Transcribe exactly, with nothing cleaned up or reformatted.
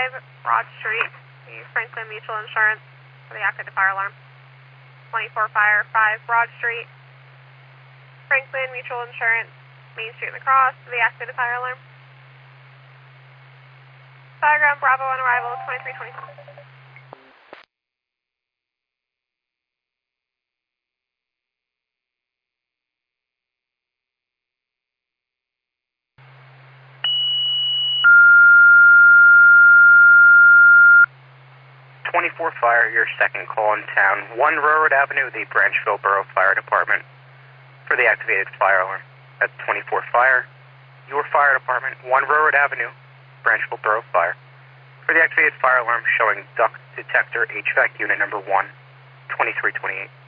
five Broad Street, the Franklin Mutual Insurance for the activated fire alarm. twenty-four Fire, five Broad Street, Franklin Mutual Insurance, Main Street and the Cross for the activated fire alarm. Fireground Bravo on arrival, twenty-three twenty-five. twenty-four Fire, your second call in town, one Railroad Avenue, the Branchville Borough Fire Department for the activated fire alarm. That's twenty-four Fire, your fire department, one Railroad Avenue, Branchville Borough Fire for the activated fire alarm showing duct detector H V A C unit number one, twenty-three twenty-eight.